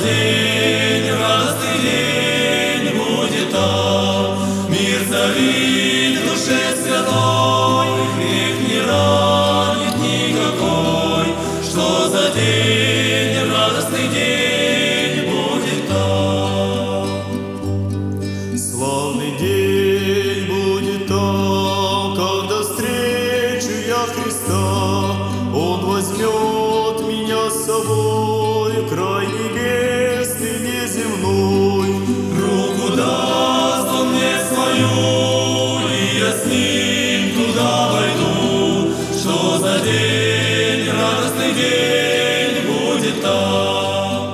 день, радостный день будет там. Мир царит в душе святой, грех не ранит никакой. Что за день, радостный день будет там. Славный день будет там, когда встречу я Христа. Он возьмет меня с собой в край небесный, неземной. Руку даст он мне свою, и я с ним туда войду. Что за день, радостный день будет там.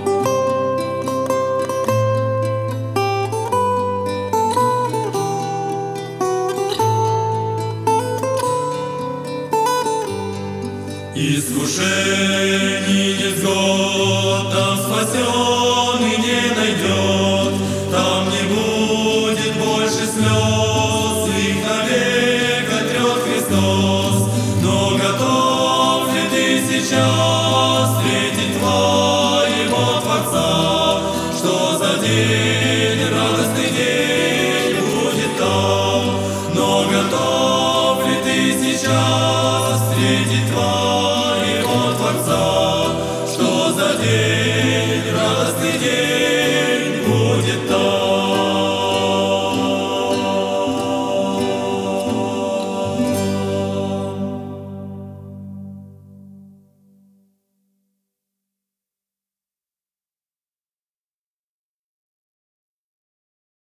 Искушений невзгод там спасенный не найдет, там не будет больше слез, их навек отрет Христос. Но готов ли ты сейчас встретить твоего Творца? Что за день, радостный день будет там? Но готов ли ты сейчас встретить Творца?